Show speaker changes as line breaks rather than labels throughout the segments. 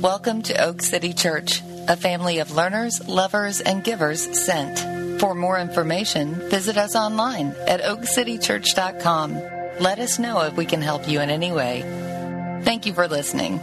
Welcome to Oak City Church, a family of learners, lovers, and givers sent. For more information, visit us online at oakcitychurch.com. Let us know if we can help you in any way. Thank you for listening.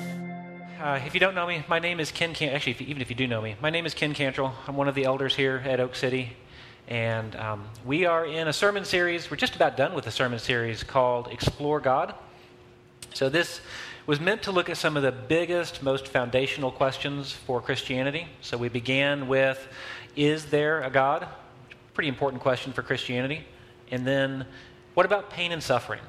If you don't know me, my name is Ken Cantrell. Actually, even if you do know me, my name is Ken Cantrell. I'm one of the elders here at Oak City. And we are in a sermon series. We're just about done with a sermon series called Explore God. So this was meant to look at some of the biggest, most foundational questions for Christianity. So we began with, is there a God? Pretty important question for Christianity. And then, what about pain and suffering?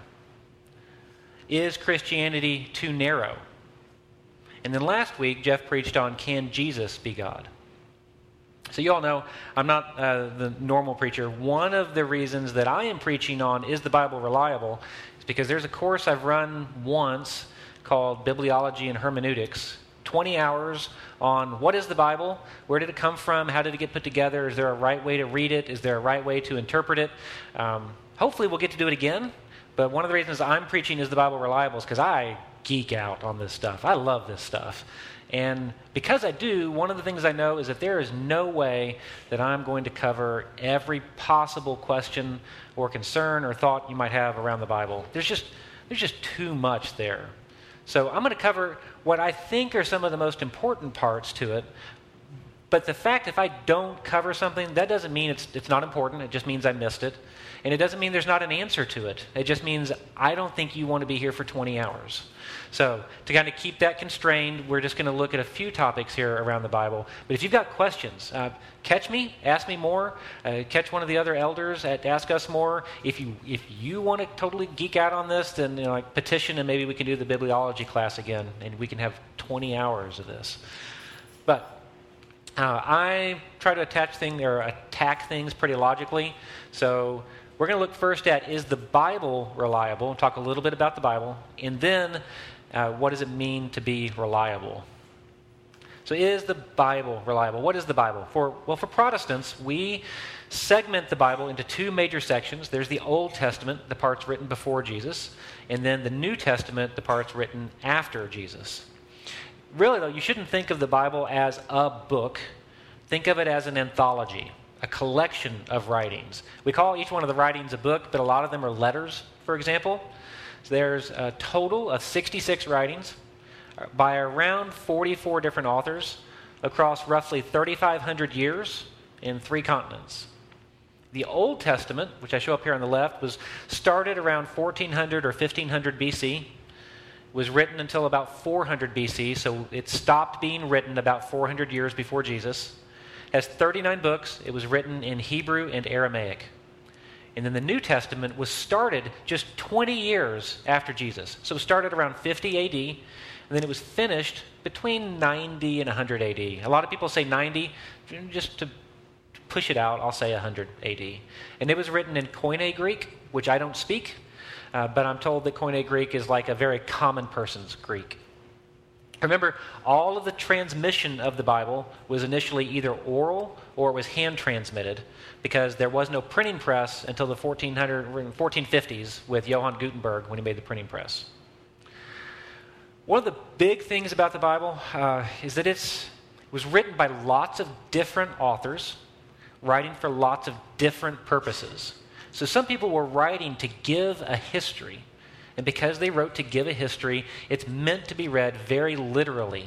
Is Christianity too narrow? And then last week, Jeff preached on, can Jesus be God? So you all know I'm not the normal preacher. One of the reasons that I am preaching on, is the Bible reliable, is because there's a course I've run once called Bibliology and Hermeneutics. 20 hours on what is the Bible, where did it come from, how did it get put together, is there a right way to read it, is there a right way to interpret it. Hopefully we'll get to do it again, but one of the reasons I'm preaching is the Bible reliable is because I geek out on this stuff. I love this stuff. And because I do, one of the things I know is that there is no way that I'm going to cover every possible question or concern or thought you might have around the Bible. There's just too much there. So I'm going to cover what I think are some of the most important parts to it. But the fact if I don't cover something, that doesn't mean it's not important. It just means I missed it. And it doesn't mean there's not an answer to it. It just means I don't think you want to be here for 20 hours. So to kind of keep that constrained, we're just going to look at a few topics here around the Bible. But if you've got questions, catch me, ask me more, catch one of the other elders, ask us more. If you want to totally geek out on this, then petition and maybe we can do the bibliology class again and we can have 20 hours of this. But I try to attack things pretty logically. So we're going to look first at, is the Bible reliable? And talk a little bit about the Bible. And then, what does it mean to be reliable? So is the Bible reliable? What is the Bible? For Protestants, we segment the Bible into two major sections. There's the Old Testament, the parts written before Jesus, and then the New Testament, the parts written after Jesus. Really, though, you shouldn't think of the Bible as a book. Think of it as an anthology, a collection of writings. We call each one of the writings a book, but a lot of them are letters, for example. So there's a total of 66 writings by around 44 different authors across roughly 3,500 years in 3 continents. The Old Testament, which I show up here on the left, was started around 1400 or 1500 BC. Was written until about 400 BC, so it stopped being written about 400 years before Jesus. It has 39 books. It was written in Hebrew and Aramaic. And then the New Testament was started just 20 years after Jesus. So it started around 50 AD, and then it was finished between 90 and 100 AD. A lot of people say 90. Just to push it out, I'll say 100 AD. And it was written in Koine Greek, which I don't speak. But I'm told that Koine Greek is like a very common person's Greek. Remember, all of the transmission of the Bible was initially either oral or it was hand transmitted because there was no printing press until the 1450s with Johann Gutenberg when he made the printing press. One of the big things about the Bible is that it was written by lots of different authors, writing for lots of different purposes. So some people were writing to give a history, and because they wrote to give a history, it's meant to be read very literally.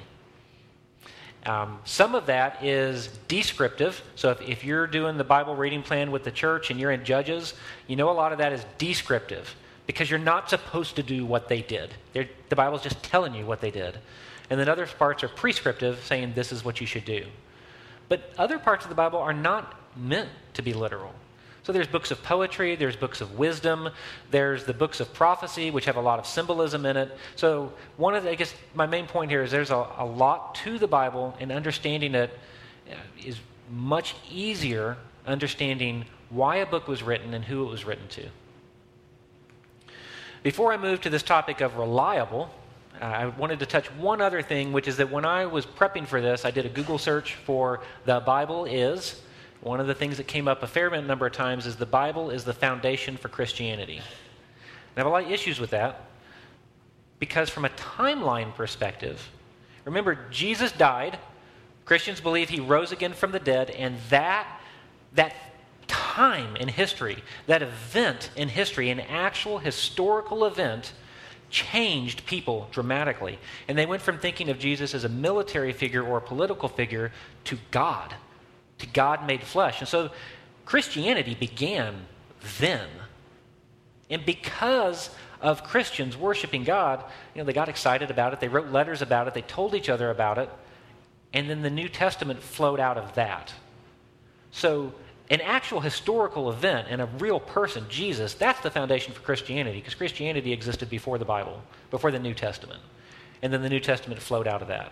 Some of that is descriptive. So if you're doing the Bible reading plan with the church and you're in Judges, you know a lot of that is descriptive because you're not supposed to do what they did. The Bible's just telling you what they did. And then other parts are prescriptive, saying this is what you should do. But other parts of the Bible are not meant to be literal. So there's books of poetry, there's books of wisdom, there's the books of prophecy, which have a lot of symbolism in it. So my main point here is there's a lot to the Bible, and understanding it is much easier understanding why a book was written and who it was written to. Before I move to this topic of reliable, I wanted to touch one other thing, which is that when I was prepping for this, I did a Google search for the Bible is. One of the things that came up a fair number of times is the Bible is the foundation for Christianity. And I have a lot of issues with that because from a timeline perspective, Remember, Jesus died. Christians believe he rose again from the dead, and that time in history, that event in history, an actual historical event, changed people dramatically. And they went from thinking of Jesus as a military figure or a political figure to God made flesh. And so Christianity began then. And because of Christians worshiping God, they got excited about it. They wrote letters about it. They told each other about it. And then the New Testament flowed out of that. So an actual historical event and a real person, Jesus, that's the foundation for Christianity, because Christianity existed before the Bible, before the New Testament. And then the New Testament flowed out of that.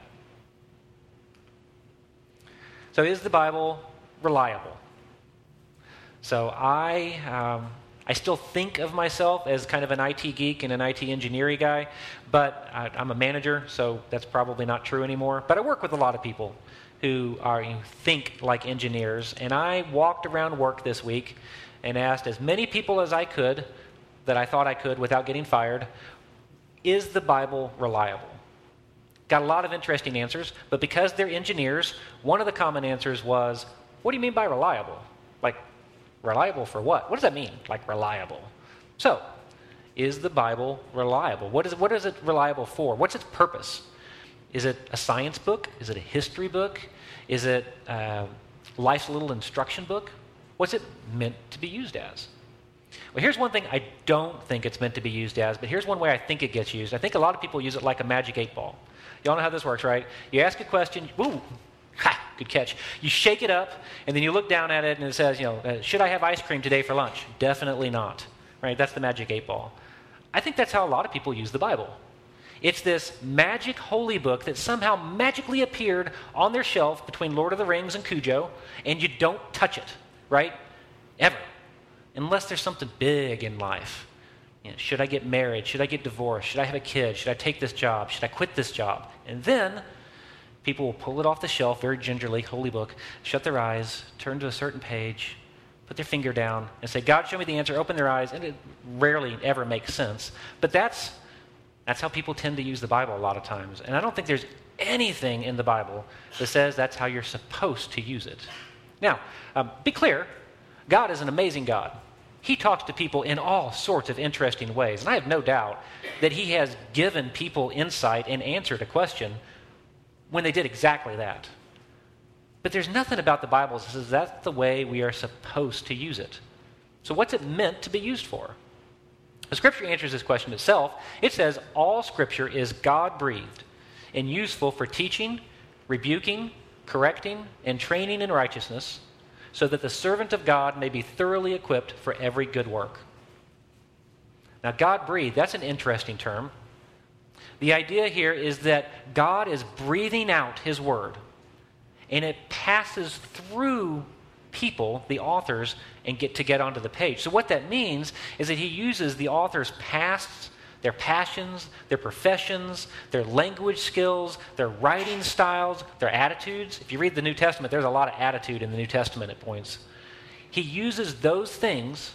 So is the Bible reliable? So I still think of myself as kind of an IT geek and an IT engineering guy, but I'm a manager, so that's probably not true anymore. But I work with a lot of people who think like engineers, and I walked around work this week and asked as many people as I could, that I thought I could without getting fired, is the Bible reliable? Got a lot of interesting answers, but because they're engineers, one of the common answers was, what do you mean by reliable? Like, reliable for what? What does that mean, like reliable? So, is the Bible reliable? What is it reliable for? What's its purpose? Is it a science book? Is it a history book? Is it life's little instruction book? What's it meant to be used as? Well, here's one thing I don't think it's meant to be used as, but here's one way I think it gets used. I think a lot of people use it like a magic 8-ball. Y'all know how this works, right? You ask a question, woo, ha, good catch. You shake it up, and then you look down at it, and it says, should I have ice cream today for lunch? Definitely not, right? That's the magic 8-ball. I think that's how a lot of people use the Bible. It's this magic holy book that somehow magically appeared on their shelf between Lord of the Rings and Cujo, and you don't touch it, right? Ever. Unless there's something big in life. Should I get married? Should I get divorced? Should I have a kid? Should I take this job? Should I quit this job? And then people will pull it off the shelf very gingerly, holy book, shut their eyes, turn to a certain page, put their finger down, and say, God, show me the answer, open their eyes, and it rarely ever makes sense. But that's how people tend to use the Bible a lot of times. And I don't think there's anything in the Bible that says that's how you're supposed to use it. Now, be clear, God is an amazing God. He talks to people in all sorts of interesting ways. And I have no doubt that he has given people insight and answered a question when they did exactly that. But there's nothing about the Bible that says that's the way we are supposed to use it. So what's it meant to be used for? The Scripture answers this question itself. It says all Scripture is God-breathed and useful for teaching, rebuking, correcting, and training in righteousness, so that the servant of God may be thoroughly equipped for every good work. Now, God-breathed, that's an interesting term. The idea here is that God is breathing out his word, and it passes through people, the authors, and get onto the page. So what that means is that he uses the author's pasts, their passions, their professions, their language skills, their writing styles, their attitudes. If you read the New Testament, there's a lot of attitude in the New Testament at points. He uses those things,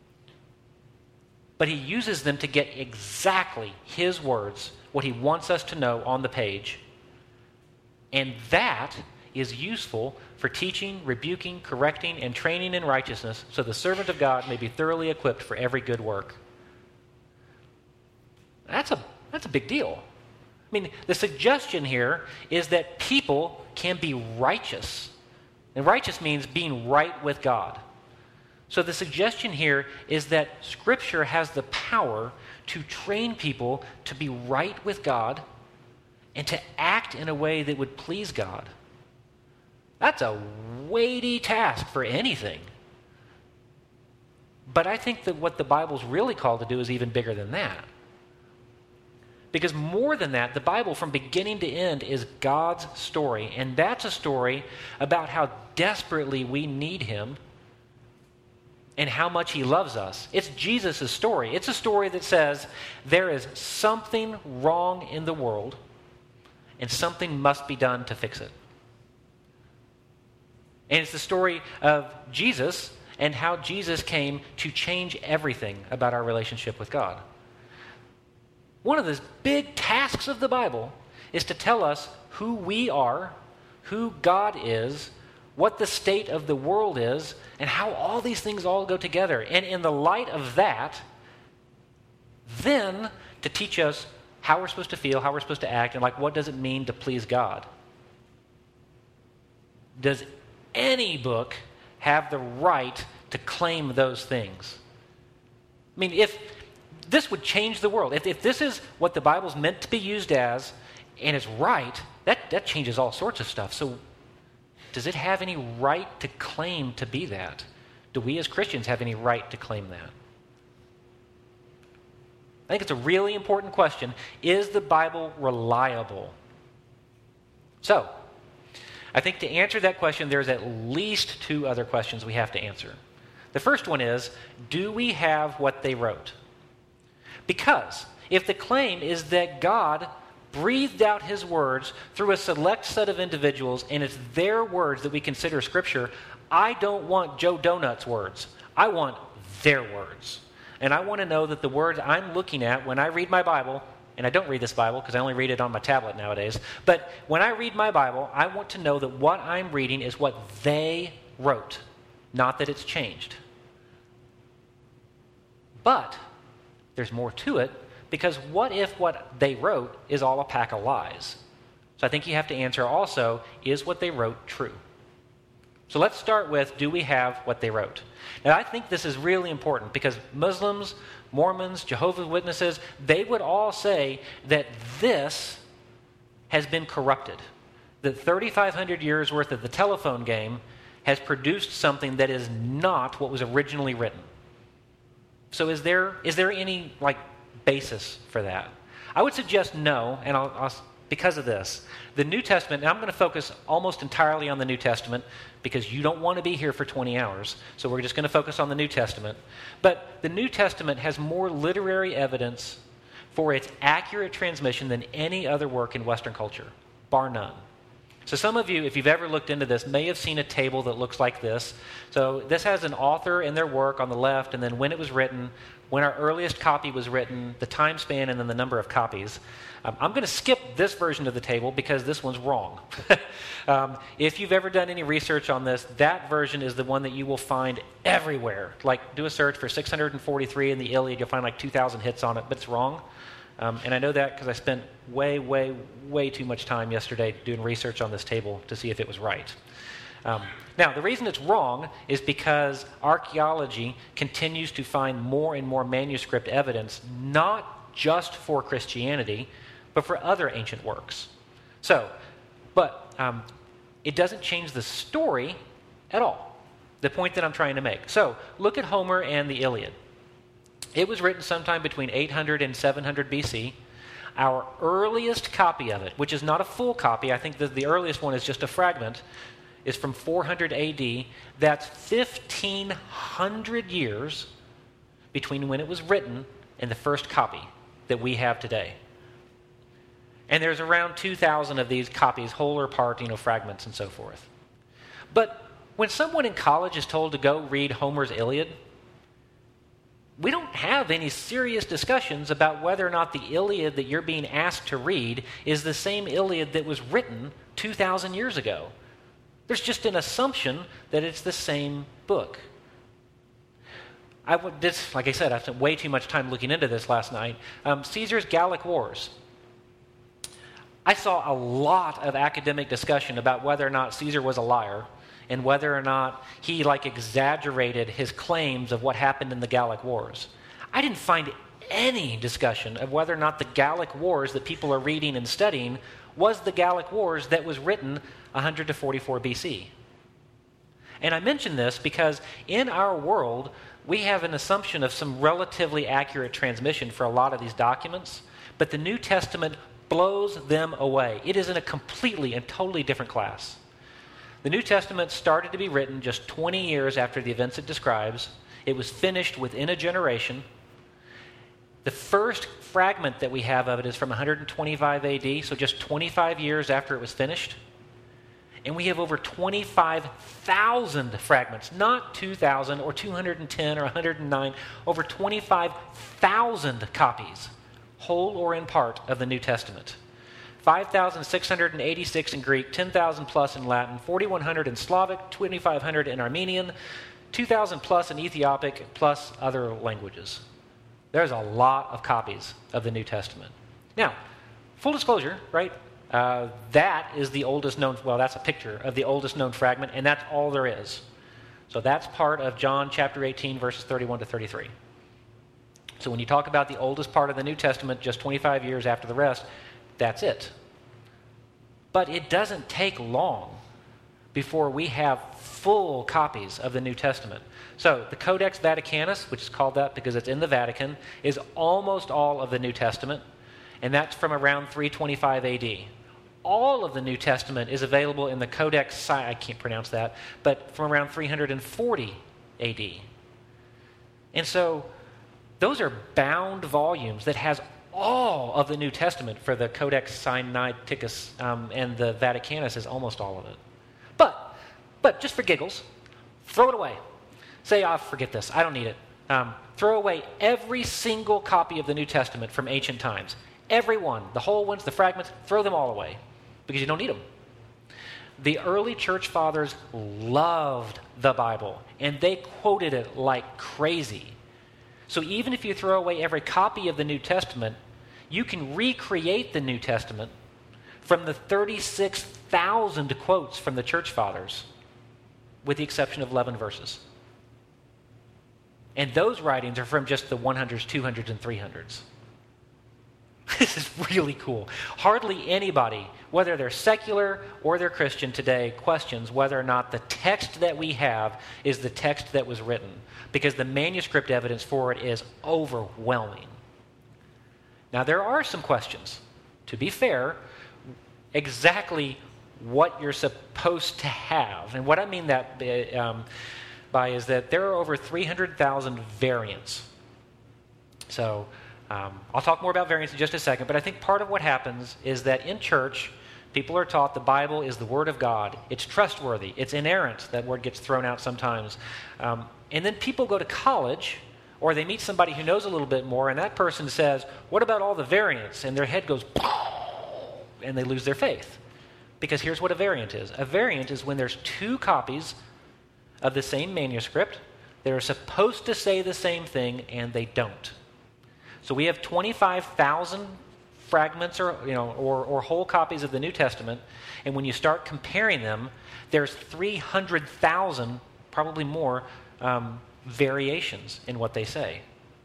but he uses them to get exactly his words, what he wants us to know on the page. And that is useful for teaching, rebuking, correcting, and training in righteousness, so the servant of God may be thoroughly equipped for every good work. That's a big deal. I mean, the suggestion here is that people can be righteous. And righteous means being right with God. So the suggestion here is that Scripture has the power to train people to be right with God and to act in a way that would please God. That's a weighty task for anything. But I think that what the Bible's really called to do is even bigger than that. Because more than that, the Bible from beginning to end is God's story. And that's a story about how desperately we need him and how much he loves us. It's Jesus' story. It's a story that says there is something wrong in the world and something must be done to fix it. And it's the story of Jesus and how Jesus came to change everything about our relationship with God. One of the big tasks of the Bible is to tell us who we are, who God is, what the state of the world is, and how all these things all go together. And in the light of that, then to teach us how we're supposed to feel, how we're supposed to act, and like what does it mean to please God. Does any book have the right to claim those things? I mean, if this would change the world, if this is what the Bible's meant to be used as, and it's right, that changes all sorts of stuff. So does it have any right to claim to be that? Do we as Christians have any right to claim that? I think it's a really important question. Is the Bible reliable? So, I think to answer that question, there's at least two other questions we have to answer. The first one is, do we have what they wrote? Because if the claim is that God breathed out his words through a select set of individuals, and it's their words that we consider Scripture, I don't want Joe Donut's words. I want their words. And I want to know that the words I'm looking at when I read my Bible, and I don't read this Bible because I only read it on my tablet nowadays, but when I read my Bible, I want to know that what I'm reading is what they wrote, not that it's changed. But there's more to it, because what if what they wrote is all a pack of lies? So I think you have to answer also, is what they wrote true? So let's start with, do we have what they wrote? Now, I think this is really important because Muslims, Mormons, Jehovah's Witnesses, they would all say that this has been corrupted. That 3,500 years worth of the telephone game has produced something that is not what was originally written. So is there any basis for that? I would suggest no, and I'll because of this. The New Testament, and I'm going to focus almost entirely on the New Testament because you don't want to be here for 20 hours, so we're just going to focus on the New Testament. But the New Testament has more literary evidence for its accurate transmission than any other work in Western culture, bar none. So some of you, if you've ever looked into this, may have seen a table that looks like this. So this has an author and their work on the left, and then when it was written, when our earliest copy was written, the time span, and then the number of copies. I'm going to skip this version of the table because this one's wrong. If you've ever done any research on this, that version is the one that you will find everywhere. Like, do a search for 643 in the Iliad, you'll find 2,000 hits on it, but it's wrong. And I know that because I spent way, way, way too much time yesterday doing research on this table to see if it was right. Now, the reason it's wrong is because archaeology continues to find more and more manuscript evidence, not just for Christianity, but for other ancient works. But it doesn't change the story at all, the point that I'm trying to make. So, look at Homer and the Iliad. It was written sometime between 800 and 700 BC. Our earliest copy of it, which is not a full copy, I think that the earliest one is just a fragment, is from 400 AD. That's 1,500 years between when it was written and the first copy that we have today. And there's around 2,000 of these copies, whole or part, fragments and so forth. But when someone in college is told to go read Homer's Iliad, we don't have any serious discussions about whether or not the Iliad that you're being asked to read is the same Iliad that was written 2,000 years ago. There's just an assumption that it's the same book. Like I said, I spent way too much time looking into this last night. Caesar's Gallic Wars. I saw a lot of academic discussion about whether or not Caesar was a liar and whether or not he exaggerated his claims of what happened in the Gallic Wars. I didn't find any discussion of whether or not the Gallic Wars that people are reading and studying was the Gallic Wars that was written 100 to 44 BC. And I mention this because in our world, we have an assumption of some relatively accurate transmission for a lot of these documents, but the New Testament blows them away. It is in a completely and totally different class. The New Testament started to be written just 20 years after the events it describes. It was finished within a generation. The first fragment that we have of it is from 125 AD, so just 25 years after it was finished. And we have over 25,000 fragments, not 2,000 or 210 or 109, over 25,000 copies, whole or in part, of the New Testament. 5,686 in Greek, 10,000 plus in Latin, 4,100 in Slavic, 2,500 in Armenian, 2,000 plus in Ethiopic, plus other languages. There's a lot of copies of the New Testament. Now, full disclosure, right? That is the oldest known, well, that's a picture of the oldest known fragment, and that's all there is. So that's part of John chapter 18, verses 31 to 33. So when you talk about the oldest part of the New Testament, just 25 years after the rest, that's it. But it doesn't take long before we have full copies of the New Testament. So the Codex Vaticanus, which is called that because it's in the Vatican, is almost all of the New Testament, and that's from around 325 AD. All of the New Testament is available in the Codex, I can't pronounce that, but from around 340 AD. And so those are bound volumes that has all of the New Testament. For the Codex Sinaiticus and the Vaticanus is almost all of it. But just for giggles, throw it away. Say, forget this, I don't need it. Throw away every single copy of the New Testament from ancient times. Every one, the whole ones, the fragments, throw them all away because you don't need them. The early church fathers loved the Bible, and they quoted it like crazy. So even if you throw away every copy of the New Testament, you can recreate the New Testament from the 36,000 quotes from the church fathers, with the exception of 11 verses. And those writings are from just the 100s, 200s, and 300s. This is really cool. Hardly anybody, whether they're secular or they're Christian today, questions whether or not the text that we have is the text that was written, because the manuscript evidence for it is overwhelming. Now, there are some questions. To be fair, exactly what you're supposed to have. And what I mean that by is that there are over 300,000 variants. So I'll talk more about variants in just a second, but I think part of what happens is that in church, people are taught the Bible is the Word of God. It's trustworthy. It's inerrant. That word gets thrown out sometimes. And then people go to college, or they meet somebody who knows a little bit more, and that person says, what about all the variants? And their head goes, and they lose their faith. Because here's what a variant is. A variant is when there's two copies of the same manuscript that are supposed to say the same thing, and they don't. So we have 25,000 fragments or whole copies of the New Testament, and when you start comparing them, there's 300,000, probably more, variations in what they say.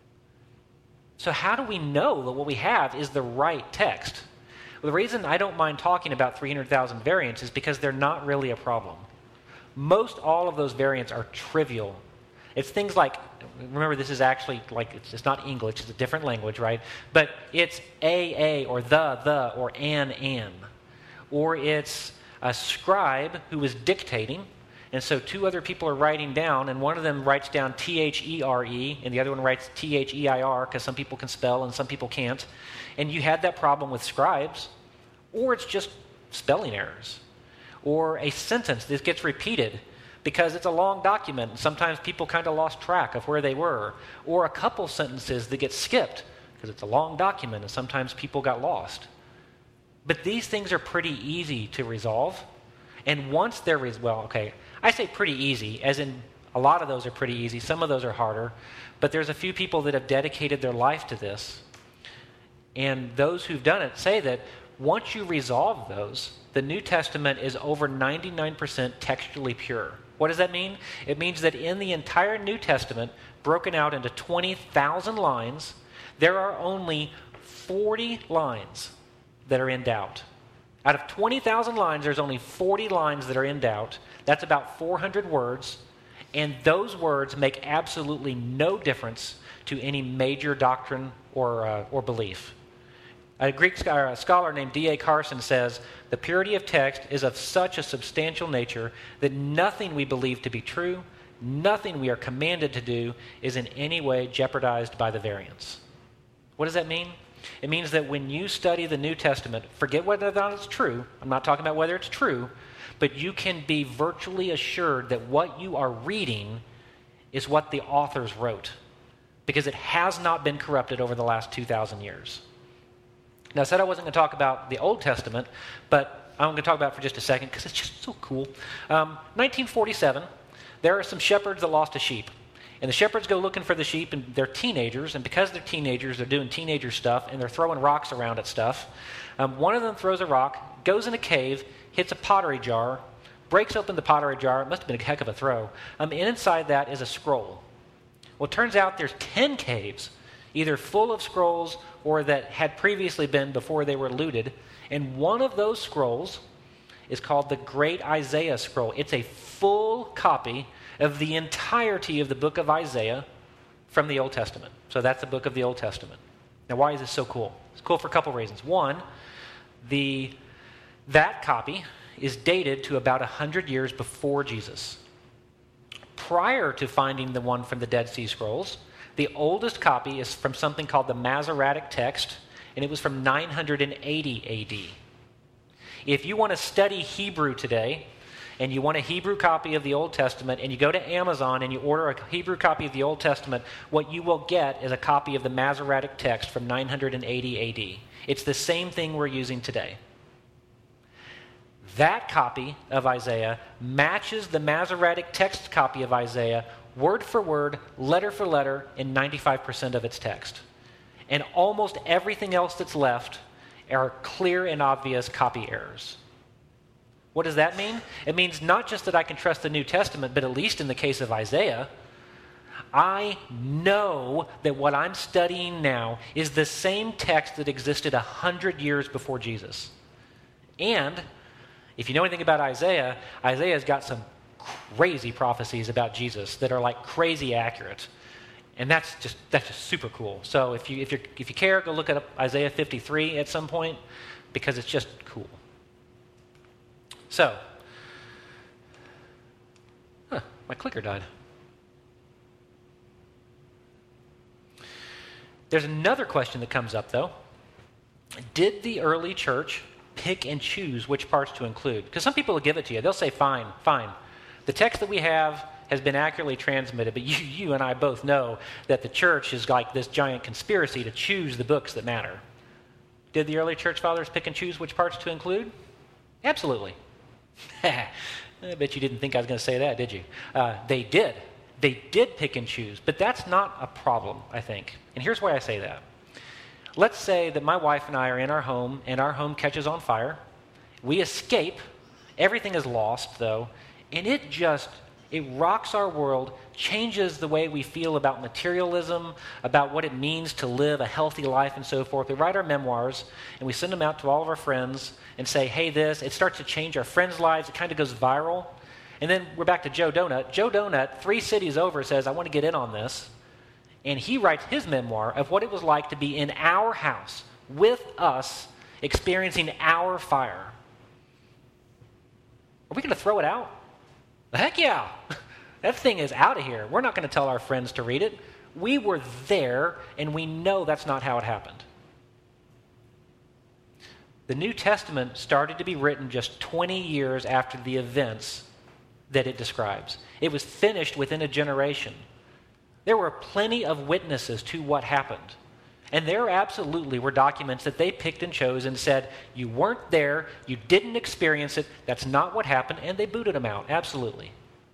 So how do we know that what we have is the right text? Well, the reason I don't mind talking about 300,000 variants is because they're not really a problem. Most all of those variants are trivial. It's things like, remember this is actually like, it's not English, it's a different language, right? But it's a, or the, or an. Or it's a scribe who is dictating, and so two other people are writing down, and one of them writes down T-H-E-R-E, and the other one writes T-H-E-I-R, because some people can spell and some people can't. And you had that problem with scribes. Or it's just spelling errors. Or a sentence that gets repeated because it's a long document, and sometimes people kind of lost track of where they were. Or a couple sentences that get skipped because it's a long document, and sometimes people got lost. But these things are pretty easy to resolve. And once they're, I say pretty easy, as in a lot of those are pretty easy. Some of those are harder. But there's a few people that have dedicated their life to this. And those who've done it say that once you resolve those, the New Testament is over 99% textually pure. What does that mean? It means that in the entire New Testament, broken out into 20,000 lines, there are only 40 lines that are in doubt. Out of 20,000 lines, there's only 40 lines that are in doubt. That's about 400 words, and those words make absolutely no difference to any major doctrine or belief. A Greek scholar named D.A. Carson says, the purity of text is of such a substantial nature that nothing we believe to be true, nothing we are commanded to do, is in any way jeopardized by the variants. What does that mean? It means that when you study the New Testament, forget whether or not it's true. I'm not talking about whether it's true, but you can be virtually assured that what you are reading is what the authors wrote, because it has not been corrupted over the last 2,000 years. Now, I said I wasn't going to talk about the Old Testament, but I'm going to talk about it for just a second because it's just so cool. 1947, there are some shepherds that lost a sheep. And the shepherds go looking for the sheep, and they're teenagers. And because they're teenagers, they're doing teenager stuff, and they're throwing rocks around at stuff. One of them throws a rock, goes in a cave, hits a pottery jar, breaks open the pottery jar. It must have been a heck of a throw. And inside that is a scroll. Well, it turns out there's 10 caves, either full of scrolls or that had previously been before they were looted. And one of those scrolls is called the Great Isaiah Scroll. It's a full copy of the entirety of the book of Isaiah from the Old Testament. So that's the book of the Old Testament. Now, why is this so cool? It's cool for a couple reasons. One, that copy is dated to about 100 years before Jesus. Prior to finding the one from the Dead Sea Scrolls, the oldest copy is from something called the Masoretic Text, and it was from 980 AD. If you want to study Hebrew today, and you want a Hebrew copy of the Old Testament, and you go to Amazon and you order a Hebrew copy of the Old Testament, what you will get is a copy of the Masoretic Text from 980 AD. It's the same thing we're using today. That copy of Isaiah matches the Masoretic Text copy of Isaiah word for word, letter for letter, in 95% of its text. And almost everything else that's left are clear and obvious copy errors. What does that mean? It means not just that I can trust the New Testament, but at least in the case of Isaiah, I know that what I'm studying now is the same text that existed 100 years before Jesus. And if you know anything about Isaiah, Isaiah's got some crazy prophecies about Jesus that are like crazy accurate. And that's just super cool. So if you care, go look at Isaiah 53 at some point, because it's just cool. So, my clicker died. There's another question that comes up, though. Did the early church pick and choose which parts to include? Because some people will give it to you. They'll say, fine. The text that we have has been accurately transmitted, but you and I both know that the church is like this giant conspiracy to choose the books that matter. Did the early church fathers pick and choose which parts to include? Absolutely. I bet you didn't think I was going to say that, did you? They did. They did pick and choose, but that's not a problem, I think. And here's why I say that. Let's say that my wife and I are in our home, and our home catches on fire. We escape. Everything is lost, though, and it rocks our world, changes the way we feel about materialism, about what it means to live a healthy life and so forth. We write our memoirs, and we send them out to all of our friends and say, hey, it starts to change our friends' lives. It kind of goes viral. And then we're back to Joe Donut. Joe Donut, 3 cities over, says, I want to get in on this. And he writes his memoir of what it was like to be in our house with us, experiencing our fire. Are we going to throw it out? Heck yeah. That thing is out of here. We're not going to tell our friends to read it. We were there, and we know that's not how it happened. The New Testament started to be written just 20 years after the events that it describes. It was finished within a generation. There were plenty of witnesses to what happened. And there absolutely were documents that they picked and chose and said, you weren't there, you didn't experience it, that's not what happened, and they booted them out, absolutely.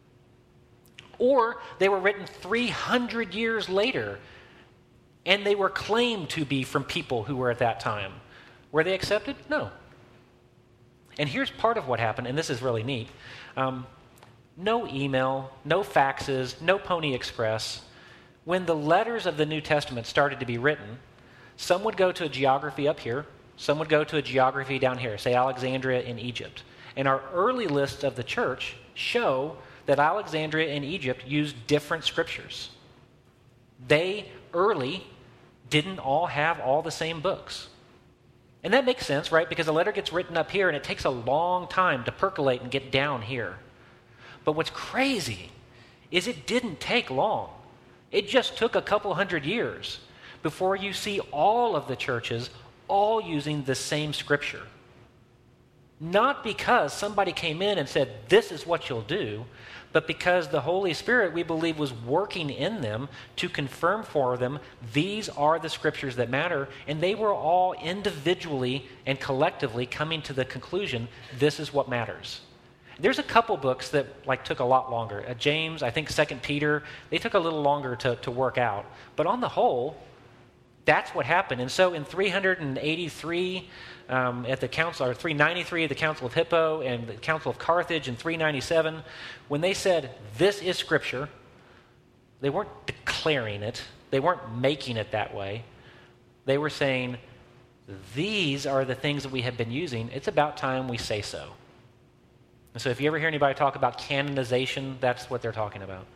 Or they were written 300 years later, and they were claimed to be from people who were at that time. Were they accepted? No. And here's part of what happened, and this is really neat. No email, no faxes, no Pony Express. When the letters of the New Testament started to be written, some would go to a geography up here, some would go to a geography down here, say Alexandria in Egypt. And our early lists of the church show that Alexandria and Egypt used different scriptures. They early didn't all have all the same books. And that makes sense, right? Because a letter gets written up here and it takes a long time to percolate and get down here. But what's crazy is it didn't take long. It just took a couple hundred years before you see all of the churches all using the same scripture. Not because somebody came in and said, this is what you'll do, but because the Holy Spirit, we believe, was working in them to confirm for them, these are the scriptures that matter, and they were all individually and collectively coming to the conclusion, this is what matters. There's a couple books that took a lot longer. James, I think 2 Peter, they took a little longer to work out. But on the whole, that's what happened. And so in 383 at the council, or 393 at the Council of Hippo and the Council of Carthage in 397, when they said, this is Scripture, they weren't declaring it. They weren't making it that way. They were saying, these are the things that we have been using. It's about time we say so. And so if you ever hear anybody talk about canonization, that's what they're talking about.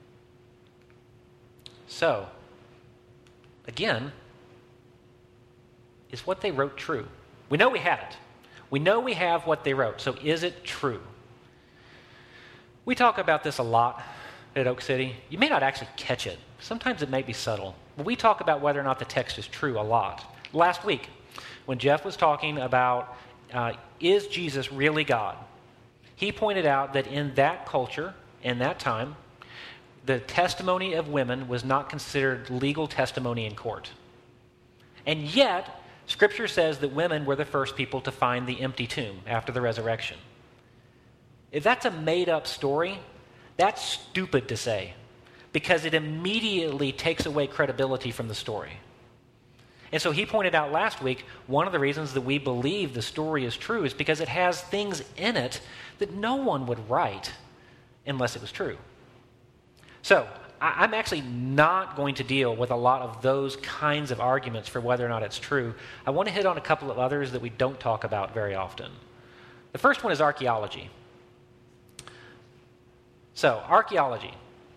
So, again, is what they wrote true? We know we have it. We know we have what they wrote. So is it true? We talk about this a lot at Oak City. You may not actually catch it. Sometimes it may be subtle. But we talk about whether or not the text is true a lot. Last week, when Jeff was talking about is Jesus really God, he pointed out that in that culture, in that time, the testimony of women was not considered legal testimony in court. And yet, Scripture says that women were the first people to find the empty tomb after the resurrection. If that's a made-up story, that's stupid to say, because it immediately takes away credibility from the story. And so he pointed out last week, one of the reasons that we believe the story is true is because it has things in it that no one would write unless it was true. So I'm actually not going to deal with a lot of those kinds of arguments for whether or not it's true. I want to hit on a couple of others that we don't talk about very often. The first one is archaeology. So, archaeology.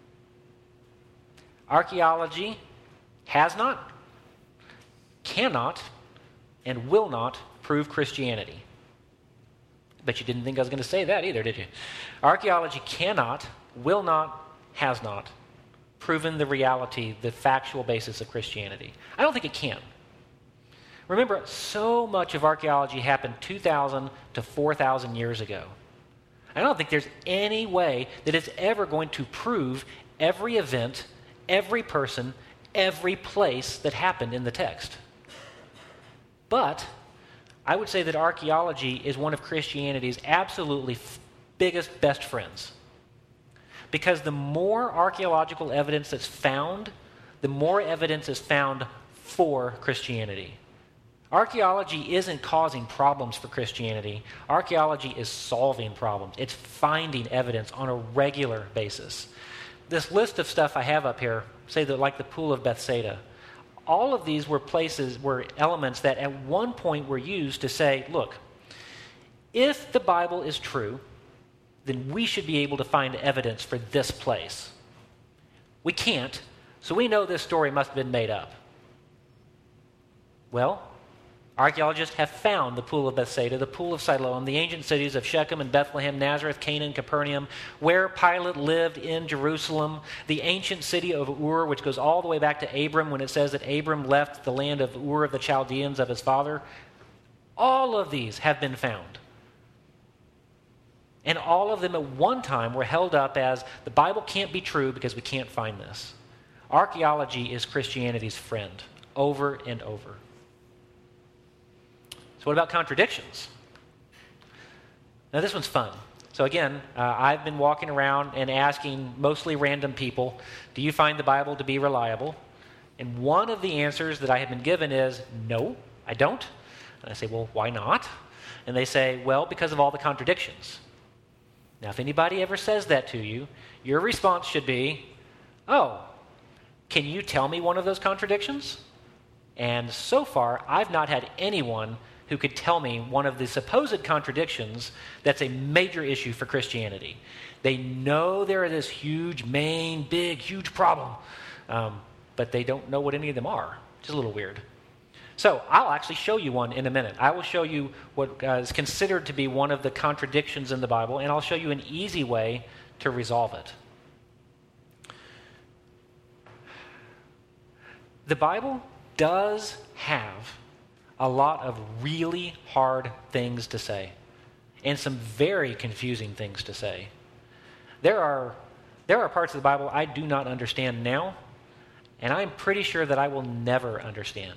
Archaeology has not, cannot, and will not prove Christianity. But you didn't think I was going to say that either, did you? Archaeology cannot, will not, has not proven the reality, the factual basis of Christianity. I don't think it can. Remember, so much of archaeology happened 2,000 to 4,000 years ago. I don't think there's any way that it's ever going to prove every event, every person, every place that happened in the text. But I would say that archaeology is one of Christianity's absolutely biggest, best friends. Because the more archaeological evidence that's found, the more evidence is found for Christianity. Archaeology isn't causing problems for Christianity. Archaeology is solving problems. It's finding evidence on a regular basis. This list of stuff I have up here, say that like the Pool of Bethsaida, all of these were places, were elements that at one point were used to say, look, if the Bible is true, then we should be able to find evidence for this place. We can't, so we know this story must have been made up. Well, archaeologists have found the Pool of Bethsaida, the Pool of Siloam, the ancient cities of Shechem and Bethlehem, Nazareth, Canaan, Capernaum, where Pilate lived in Jerusalem, the ancient city of Ur, which goes all the way back to Abram when it says that Abram left the land of Ur of the Chaldeans of his father. All of these have been found. And all of them at one time were held up as the Bible can't be true because we can't find this. Archaeology is Christianity's friend, over and over. So what about contradictions? Now this one's fun. So again, I've been walking around and asking mostly random people, do you find the Bible to be reliable? And one of the answers that I have been given is, no, I don't. And I say, well, why not? And they say, well, because of all the contradictions. Now, if anybody ever says that to you, your response should be, oh, can you tell me one of those contradictions? And so far, I've not had anyone who could tell me one of the supposed contradictions that's a major issue for Christianity. They know there is this huge, main, big, huge problem, but they don't know what any of them are, which is a little weird. So I'll actually show you one in a minute. I will show you what is considered to be one of the contradictions in the Bible, and I'll show you an easy way to resolve it. The Bible does have a lot of really hard things to say. and some very confusing things to say. There are parts of the Bible I do not understand now, and I'm pretty sure that I will never understand.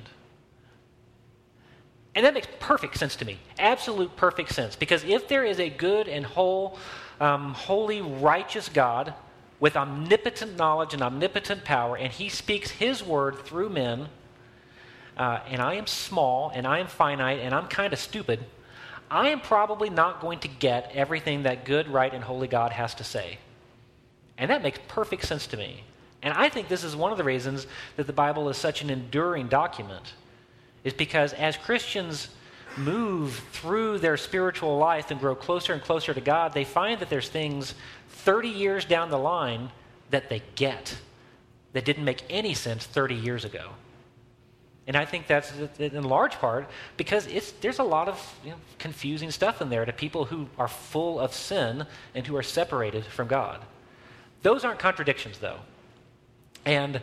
And that makes perfect sense to me. Absolute perfect sense. Because if there is a good and whole, holy, righteous God with omnipotent knowledge and omnipotent power, and he speaks his word through men, and I am small, and I am finite, and I'm kind of stupid, I am probably not going to get everything that good, right, and holy God has to say. And that makes perfect sense to me. And I think this is one of the reasons that the Bible is such an enduring document, is because as Christians move through their spiritual life and grow closer and closer to God, they find that there's things 30 years down the line that they get that didn't make any sense 30 years ago. And I think that's in large part because there's a lot of confusing stuff in there to people who are full of sin and who are separated from God. Those aren't contradictions, though. And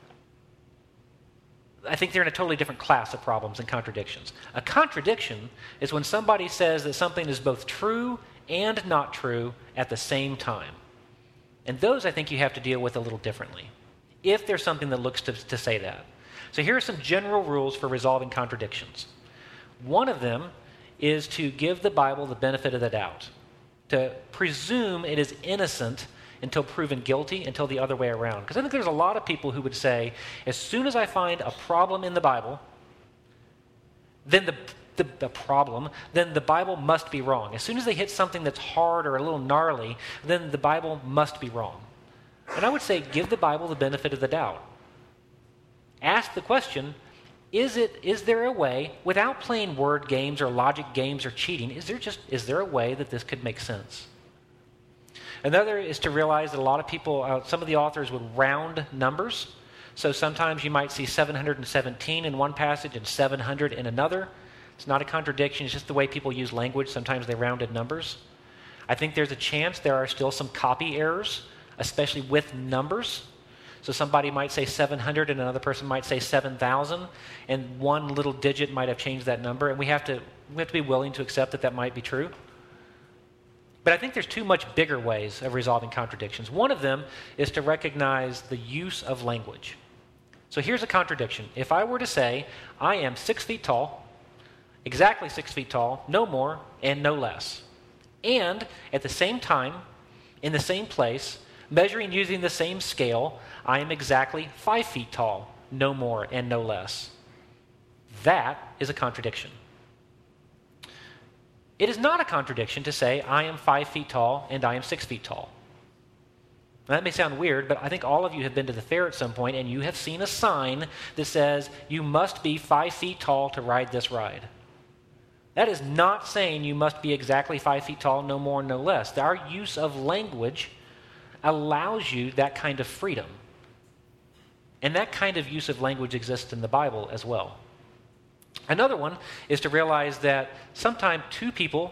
I think they're in a totally different class of problems than contradictions. A contradiction is when somebody says that something is both true and not true at the same time. And those I think you have to deal with a little differently, if there's something that looks to say that. So here are some general rules for resolving contradictions. One of them is to give the Bible the benefit of the doubt, to presume it is innocent until proven guilty, until the other way around. Because I think there's a lot of people who would say, as soon as I find a problem in the Bible, then then the Bible must be wrong. As soon as they hit something that's hard or a little gnarly, then the Bible must be wrong. And I would say, give the Bible the benefit of the doubt. Ask the question, is there a way, without playing word games or logic games or cheating, is there a way that this could make sense? Another is to realize that a lot of people, some of the authors would round numbers. So sometimes you might see 717 in one passage and 700 in another. It's not a contradiction, it's just the way people use language. Sometimes they rounded numbers. I think there's a chance there are still some copy errors, especially with numbers. So somebody might say 700 and another person might say 7,000, and one little digit might have changed that number, and we have to be willing to accept that might be true. But I think there's two much bigger ways of resolving contradictions. One of them is to recognize the use of language. So here's a contradiction. If I were to say, I am 6 feet tall, exactly 6 feet tall, no more and no less, and at the same time, in the same place, measuring using the same scale, I am exactly 5 feet tall, no more and no less. That is a contradiction. It is not a contradiction to say, I am 5 feet tall and I am 6 feet tall. Now, that may sound weird, but I think all of you have been to the fair at some point and you have seen a sign that says, you must be 5 feet tall to ride this ride. That is not saying you must be exactly 5 feet tall, no more, no less. Our use of language allows you that kind of freedom. And that kind of use of language exists in the Bible as well. Another one is to realize that sometimes two people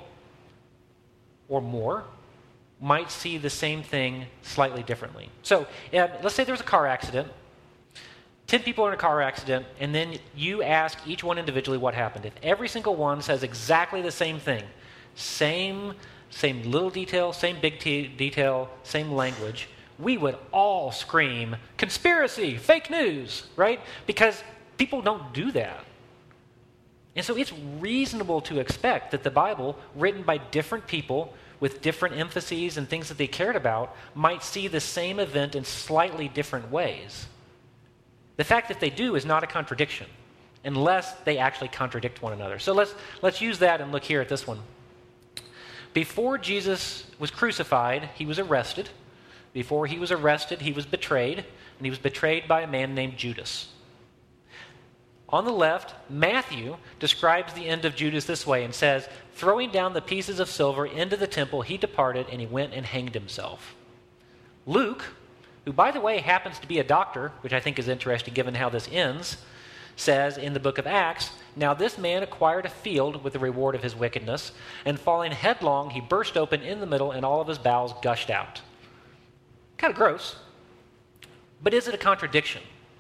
or more might see the same thing slightly differently. So let's say there's a car accident. 10 people are in a car accident, and then you ask each one individually what happened. If every single one says exactly the same thing, same little detail, same big detail, same language, we would all scream, conspiracy, fake news, right? Because people don't do that. And so it's reasonable to expect that the Bible, written by different people with different emphases and things that they cared about, might see the same event in slightly different ways. The fact that they do is not a contradiction, unless they actually contradict one another. So let's use that and look here at this one. Before Jesus was crucified, he was arrested. Before he was arrested, he was betrayed, and he was betrayed by a man named Judas. On the left, Matthew describes the end of Judas this way and says, throwing down the pieces of silver into the temple, he departed and he went and hanged himself. Luke, who by the way happens to be a doctor, which I think is interesting given how this ends, says in the book of Acts, now this man acquired a field with the reward of his wickedness, and falling headlong, he burst open in the middle and all of his bowels gushed out. Kind of gross, but is it a contradiction?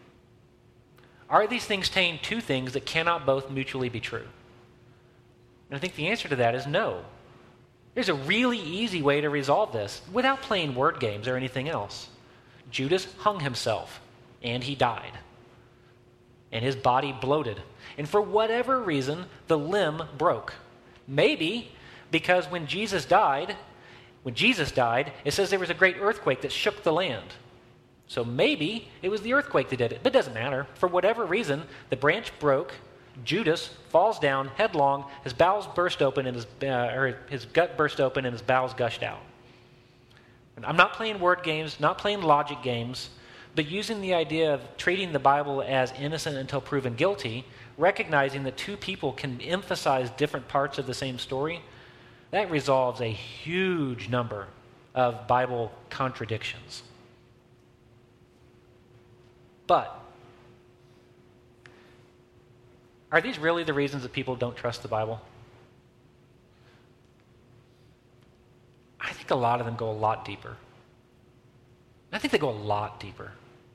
Are these things saying two things that cannot both mutually be true? And I think the answer to that is no. There's a really easy way to resolve this without playing word games or anything else. Judas hung himself, and he died. And his body bloated. And for whatever reason, the limb broke. Maybe because when Jesus died, it says there was a great earthquake that shook the land. So maybe it was the earthquake that did it. But it doesn't matter. For whatever reason, the branch broke. Judas falls down headlong. His bowels burst open, and his gut burst open, and his bowels gushed out. And I'm not playing word games, not playing logic games, but using the idea of treating the Bible as innocent until proven guilty, recognizing that two people can emphasize different parts of the same story. That resolves a huge number of Bible contradictions. But are these really the reasons that people don't trust the Bible? I think a lot of them go a lot deeper. I think they go a lot deeper.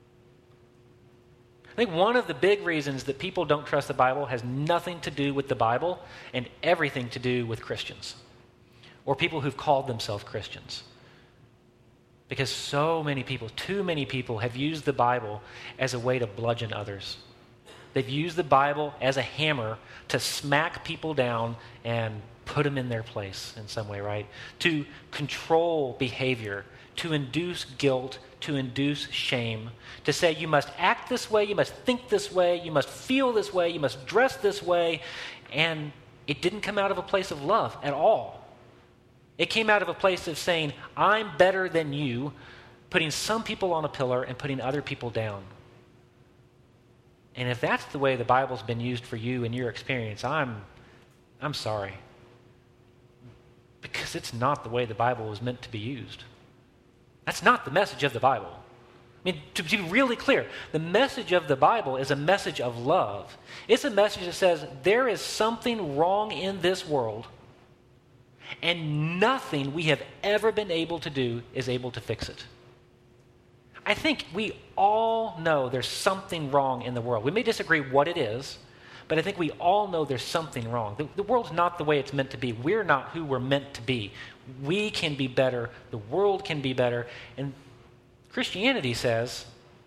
I think one of the big reasons that people don't trust the Bible has nothing to do with the Bible and everything to do with Christians or people who've called themselves Christians. Because so many people, too many people, have used the Bible as a way to bludgeon others. They've used the Bible as a hammer to smack people down and put them in their place in some way, right? To control behavior, to induce guilt, to induce shame, to say you must act this way, you must think this way, you must feel this way, you must dress this way. And it didn't come out of a place of love at all. It came out of a place of saying, I'm better than you, putting some people on a pillar and putting other people down. And if that's the way the Bible's been used for you in your experience, I'm sorry. Because it's not the way the Bible was meant to be used. That's not the message of the Bible. I mean, to be really clear, the message of the Bible is a message of love. It's a message that says there is something wrong in this world, and nothing we have ever been able to do is able to fix it. I think we all know there's something wrong in the world. We may disagree what it is, but I think we all know there's something wrong. The world's not the way it's meant to be. We're not who we're meant to be. We can be better. The world can be better. And Christianity says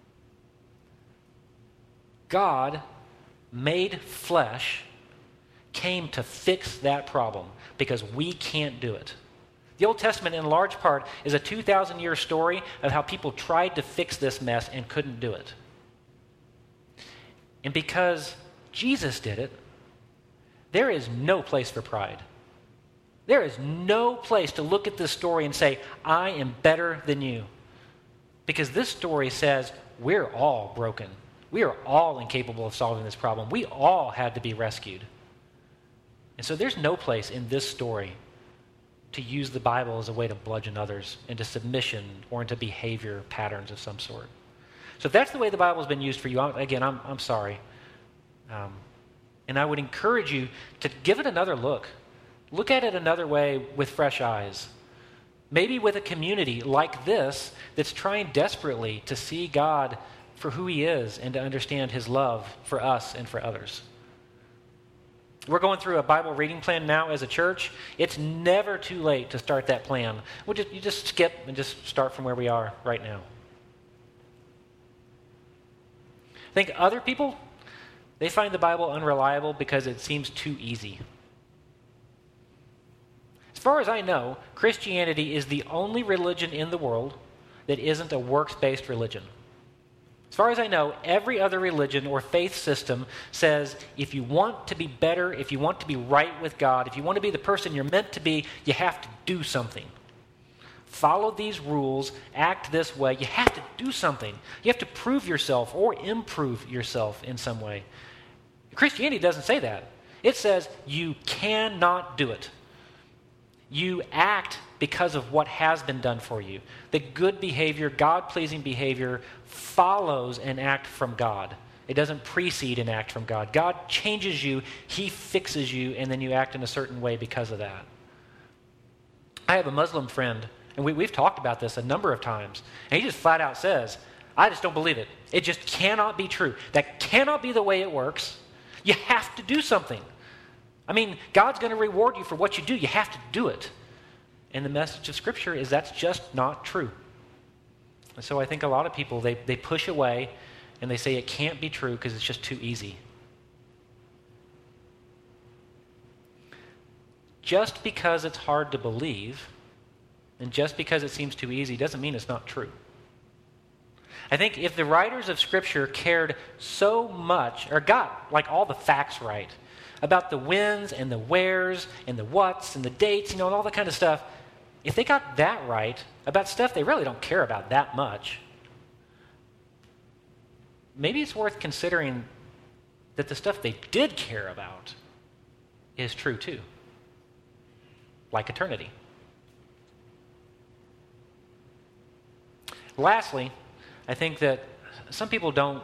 God made flesh, came to fix that problem because we can't do it. The Old Testament, in large part, is a 2,000-year story of how people tried to fix this mess and couldn't do it. And because Jesus did it, there is no place for pride. There is no place to look at this story and say, I am better than you. Because this story says we're all broken. We are all incapable of solving this problem. We all had to be rescued. And so there's no place in this story to use the Bible as a way to bludgeon others into submission or into behavior patterns of some sort. So if that's the way the Bible's been used for you, I'm sorry. And I would encourage you to give it another look. Look at it another way with fresh eyes. Maybe with a community like this that's trying desperately to see God for who he is and to understand his love for us and for others. We're going through a Bible reading plan now as a church. It's never too late to start that plan. You just skip and just start from where we are right now. I think other people, they find the Bible unreliable because it seems too easy. As far as I know, Christianity is the only religion in the world that isn't a works-based religion. As far as I know, every other religion or faith system says if you want to be better, if you want to be right with God, if you want to be the person you're meant to be, you have to do something. Follow these rules, act this way. You have to do something. You have to prove yourself or improve yourself in some way. Christianity doesn't say that. It says you cannot do it. You act because of what has been done for you. The good behavior, God-pleasing behavior, follows an act from God. It doesn't precede an act from God. God changes you, he fixes you, and then you act in a certain way because of that. I have a Muslim friend, and we've talked about this a number of times, and he just flat out says, I just don't believe it. It just cannot be true. That cannot be the way it works. You have to do something. I mean, God's going to reward you for what you do. You have to do it. And the message of Scripture is that's just not true. And so I think a lot of people, they push away and they say it can't be true because it's just too easy. Just because it's hard to believe and just because it seems too easy doesn't mean it's not true. I think if the writers of Scripture cared so much, or got like all the facts right, about the whens and the wheres and the whats and the dates, and all that kind of stuff, if they got that right about stuff they really don't care about that much, maybe it's worth considering that the stuff they did care about is true too. Like eternity. Lastly, I think that some people don't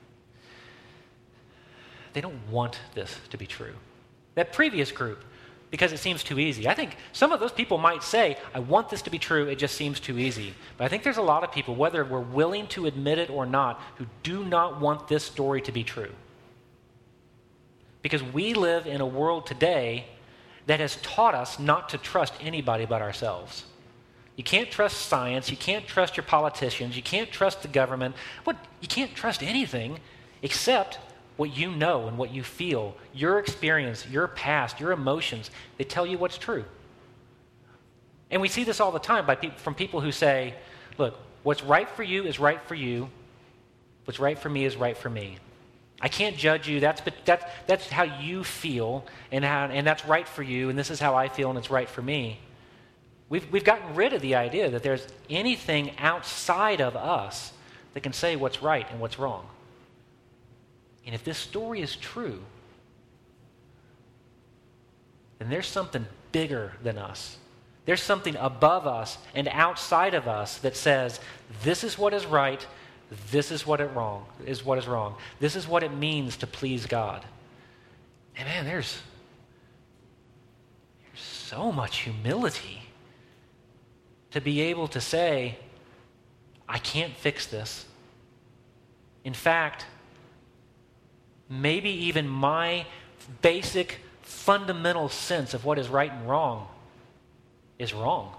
want this to be true. That previous group, because it seems too easy. I think some of those people might say, I want this to be true, it just seems too easy. But I think there's a lot of people, whether we're willing to admit it or not, who do not want this story to be true. Because we live in a world today that has taught us not to trust anybody but ourselves. You can't trust science, you can't trust your politicians, you can't trust the government. You can't trust anything except what you know and what you feel, your experience, your past, your emotions. They tell you what's true. And we see this all the time from people who say, look, what's right for you is right for you, what's right for me is right for me. I can't judge you. That's how you feel, and that's right for you, and this is how I feel, and it's right for me. We've gotten rid of the idea that there's anything outside of us that can say what's right and what's wrong. And if this story is true, then there's something bigger than us. There's something above us and outside of us that says, this is what is right, this is what is wrong. This is what it means to please God. And man, there's so much humility to be able to say, I can't fix this. In fact, maybe even my basic fundamental sense of what is right and wrong is wrong.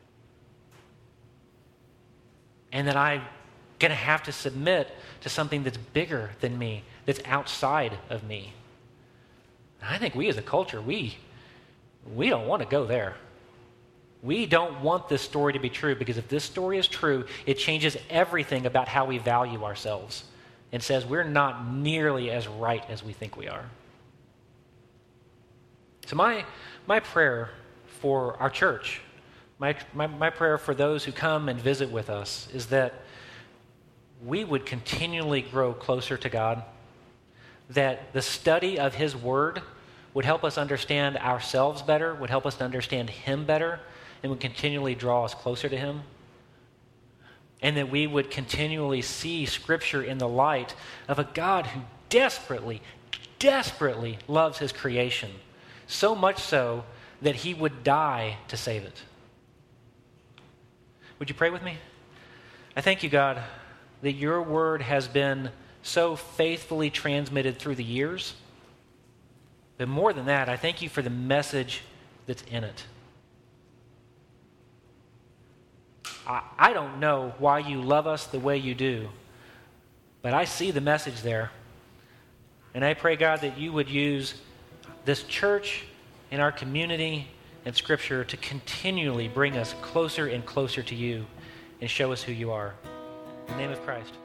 And that I'm going to have to submit to something that's bigger than me, that's outside of me. And I think we as a culture, we don't want to go there. We don't want this story to be true, because if this story is true, it changes everything about how we value ourselves and says we're not nearly as right as we think we are. So my prayer for our church, my prayer for those who come and visit with us is that we would continually grow closer to God, that the study of His Word would help us understand ourselves better, would help us to understand Him better, and would continually draw us closer to Him. And that we would continually see Scripture in the light of a God who desperately, desperately loves His creation, so much so that He would die to save it. Would you pray with me? I thank you, God, that your word has been so faithfully transmitted through the years. But more than that, I thank you for the message that's in it. I don't know why you love us the way you do, but I see the message there. And I pray, God, that you would use this church and our community and Scripture to continually bring us closer and closer to you and show us who you are. In the name of Christ.